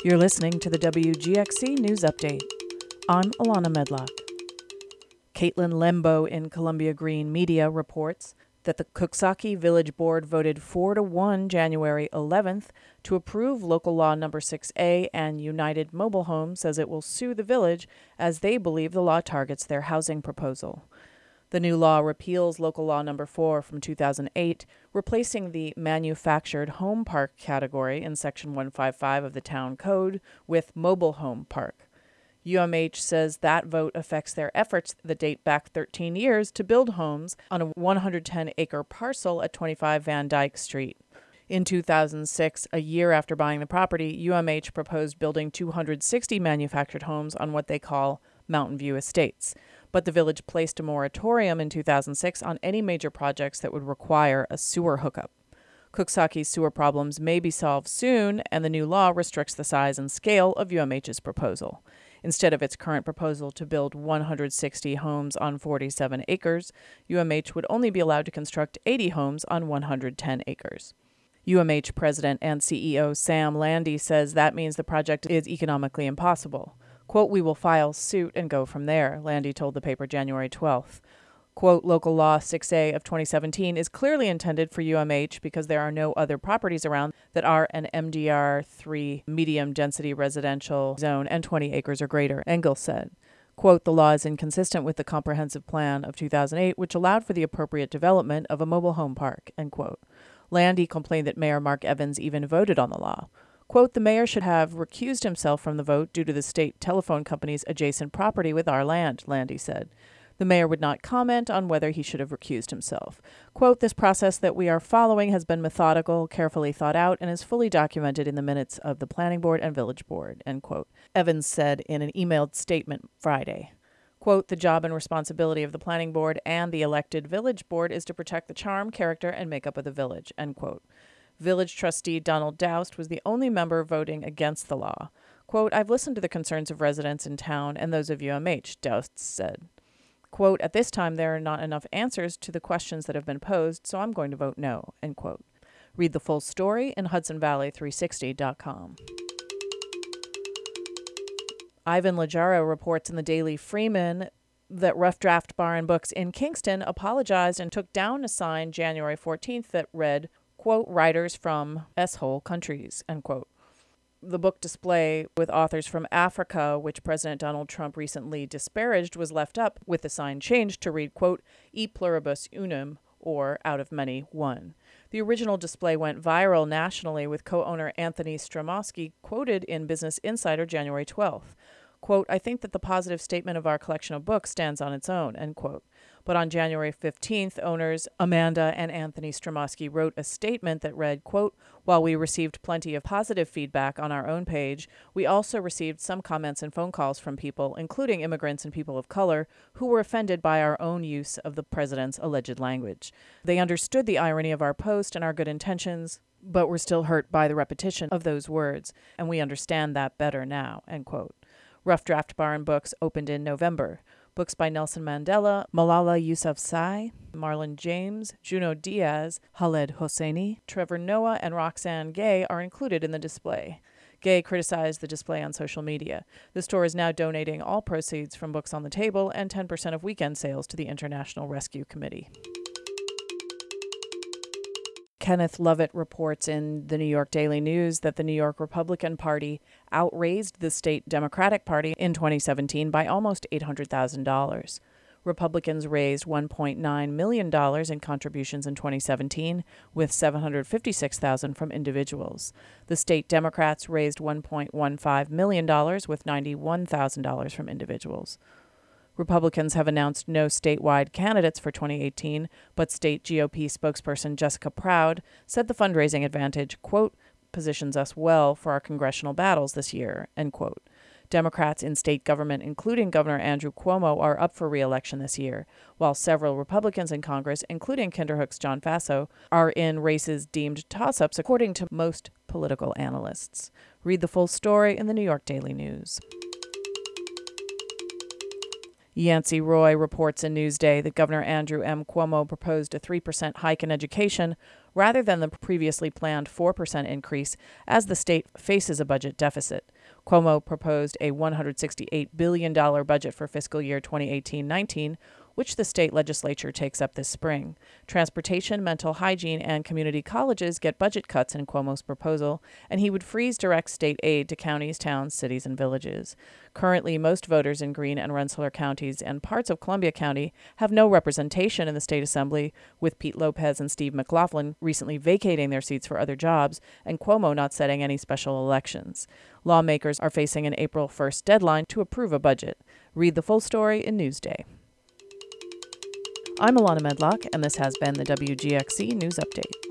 You're listening to the WGXC News Update. I'm Alana Medlock. Caitlin Lembo in Columbia Green Media reports that the Coxsackie Village Board voted 4-1 January 11th to approve Local Law No. 6A, and United Mobile Home says it will sue the village as they believe the law targets their housing proposal. The new law repeals Local Law No. 4 from 2008, replacing the manufactured home park category in Section 155 of the Town Code with mobile home park. UMH says that vote affects their efforts that date back 13 years to build homes on a 110-acre parcel at 25 Van Dyke Street. In 2006, a year after buying the property, UMH proposed building 260 manufactured homes on what they call Mountain View Estates. But the village placed a moratorium in 2006 on any major projects that would require a sewer hookup. Coxsackie's sewer problems may be solved soon, and the new law restricts the size and scale of UMH's proposal. Instead of its current proposal to build 160 homes on 47 acres, UMH would only be allowed to construct 80 homes on 110 acres. UMH President and CEO Sam Landy says that means the project is economically impossible. Quote, "We will file suit and go from there," Landy told the paper January 12th. Quote, "Local Law 6A of 2017 is clearly intended for UMH because there are no other properties around that are an MDR 3 medium-density residential zone and 20 acres or greater," Engel said. Quote, "The law is inconsistent with the comprehensive plan of 2008, which allowed for the appropriate development of a mobile home park," end quote. Landy complained that Mayor Mark Evans even voted on the law. Quote, "The mayor should have recused himself from the vote due to the state telephone company's adjacent property with our land," Landy said. The mayor would not comment on whether he should have recused himself. Quote, "This process that we are following has been methodical, carefully thought out, and is fully documented in the minutes of the planning board and village board," end quote. Evans said in an emailed statement Friday. Quote, "The job and responsibility of the planning board and the elected village board is to protect the charm, character, and makeup of the village," end quote. Village trustee Donald Doust was the only member voting against the law. Quote, "I've listened to the concerns of residents in town and those of UMH," Doust said. Quote, "At this time, there are not enough answers to the questions that have been posed, so I'm going to vote no," end quote. Read the full story in HudsonValley360.com. Ivan Lajaro reports in the Daily Freeman that Rough Draft Bar and Books in Kingston apologized and took down a sign January 14th that read, quote, "Writers from S-hole countries," end quote. The book display with authors from Africa, which President Donald Trump recently disparaged, was left up with the sign changed to read, quote, "E pluribus unum," or "out of many, one." The original display went viral nationally, with co-owner Anthony Stromowski quoted in Business Insider January 12th. Quote, "I think that the positive statement of our collection of books stands on its own," end quote. But on January 15th, owners Amanda and Anthony Stromowski wrote a statement that read, quote, "While we received plenty of positive feedback on our own page, we also received some comments and phone calls from people, including immigrants and people of color, who were offended by our own use of the president's alleged language. They understood the irony of our post and our good intentions, but were still hurt by the repetition of those words, and we understand that better now," end quote. Rough Draft Bar and Books opened in November. Books by Nelson Mandela, Malala Yousafzai, Marlon James, Junot Diaz, Khaled Hosseini, Trevor Noah, and Roxane Gay are included in the display. Gay criticized the display on social media. The store is now donating all proceeds from Books on the Table and 10% of weekend sales to the International Rescue Committee. Kenneth Lovett reports in the New York Daily News that the New York Republican Party outraised the state Democratic Party in 2017 by almost $800,000. Republicans raised $1.9 million in contributions in 2017, with $756,000 from individuals. The state Democrats raised $1.15 million, with $91,000 from individuals. Republicans have announced no statewide candidates for 2018, but state GOP spokesperson Jessica Proud said the fundraising advantage, quote, "positions us well for our congressional battles this year," end quote. Democrats in state government, including Governor Andrew Cuomo, are up for re-election this year, while several Republicans in Congress, including Kinderhook's John Faso, are in races deemed toss-ups, according to most political analysts. Read the full story in the New York Daily News. Yancey Roy reports in Newsday that Governor Andrew M. Cuomo proposed a 3% hike in education rather than the previously planned 4% increase as the state faces a budget deficit. Cuomo proposed a $168 billion budget for fiscal year 2018-19, which the state legislature takes up this spring. Transportation, mental hygiene, and community colleges get budget cuts in Cuomo's proposal, and he would freeze direct state aid to counties, towns, cities, and villages. Currently, most voters in Greene and Rensselaer counties and parts of Columbia County have no representation in the state assembly, with Pete Lopez and Steve McLaughlin recently vacating their seats for other jobs, and Cuomo not setting any special elections. Lawmakers are facing an April 1st deadline to approve a budget. Read the full story in Newsday. I'm Alana Medlock, and this has been the WGXC News Update.